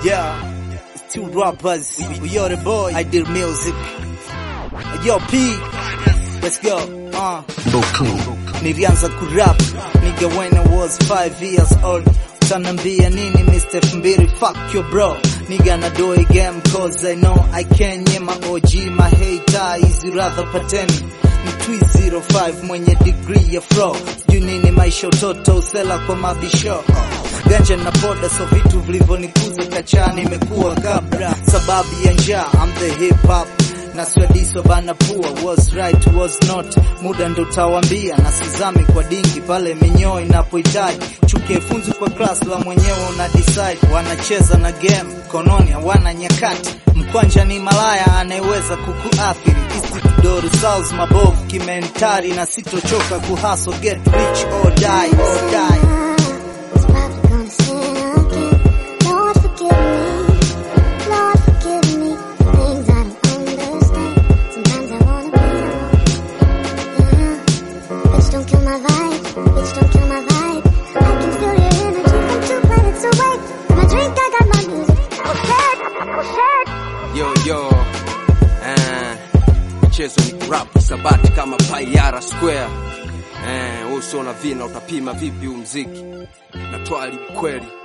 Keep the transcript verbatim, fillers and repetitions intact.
Yeah, it's two rappers. We, we are the boy. I did music. Yo, P. Let's go. Uh. Nilianza kurap nigga when I was five years old. Utanambia nini Mister Fumbiri, fuck your bro. Nigga na do a game cause I know I can. Yeah, my O G, my hater is rather pateni. Ni three zero five mwenye degree ya flow. Sijui nini maisha utoto usela kwa mabisho. Ganja na poda so vitu vilivyonikuza kachani imekuwa kabla sababu ya njaa. I'm the hip hop na swadiso bana pua. Was right was not, muda ndo tawambia. Na sizami kwa dingi pale minyoo inapohitaji. Chuke funzu kwa class la mwenyewe una decide. Wanacheza na game kononi hawana nyakati. Mkwanja ni malaya anayeweza kukuathiri. Isi kidoru south mabovu kimentari. Na sitochoka kuhustle, get rich or die or die. Yo yo, eh, mchezo ni rap sabati kama Payara Square. Eh, uso na vina utapima vipi umziki? Na twali kweli.